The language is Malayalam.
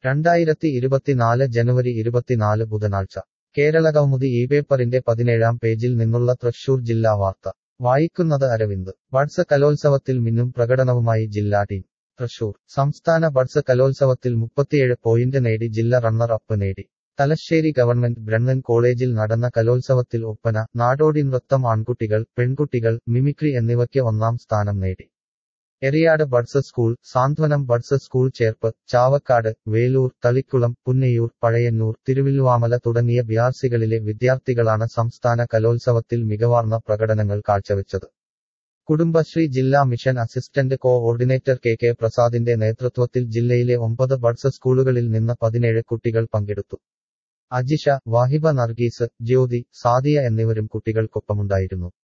2024 ജനുവരി 24 ബുധനാഴ്ച കേരളകൗമുദി ഇപേപ്പറിന്റെ 17-ാം പേജിൽ നിന്നുള്ള തൃശൂർ ജില്ലാ വാർത്ത വായിക്കുന്നത് അരവിന്ദ് ബഡ്സ് കലോത്സവത്തിൽ മിന്നും പ്രകടനവുമായി ജില്ലാ ടീം തൃശൂർ സംസ്ഥാന ബഡ്സ് കലോത്സവത്തിൽ 37 പോയിന്റ് നേടി ജില്ല റണ്ണർ അപ്പ് നേടി തലശ്ശേരി ഗവൺമെന്റ് ബ്രണ്ണൻ കോളേജിൽ നടന്ന കലോത്സവത്തിൽ ഒപ്പന നാടോടി നൃത്തം ആൺകുട്ടികൾ പെൺകുട്ടികൾ മിമിക്രി എന്നിവയ്ക്ക് ഒന്നാം സ്ഥാനം നേടി Eriyad buds school Santhwanam buds school Cherpu Chavakkad Velur Thalikkulam Punnayur Pazhayannur Thiruvilwamala തുടങ്ങിയ ബിആർസികളിലെ വിദ്യാർത്ഥികളാണ് സംസ്ഥാന കലോത്സവത്തിൽ മികവാർന്ന പ്രകടനങ്ങൾ കാഴ്ചവെച്ചത് കുടുംബശ്രീ ജില്ലാ മിഷൻ അസിസ്റ്റന്റ് കോഓർഡിനേറ്റർ കെ പ്രസാദിന്റെ നേതൃത്വത്തിൽ ജില്ലയിലെ 9 ബഡ്സ് സ്കൂളുകളിൽ നിന്ന് 17 കുട്ടികൾ പങ്കെടുത്തു അജിഷ വാഹിബ നർഗീസ് ജ്യോതി സാദിയ എന്നിവരും കുട്ടികൾക്കൊപ്പമുണ്ടായിരുന്നു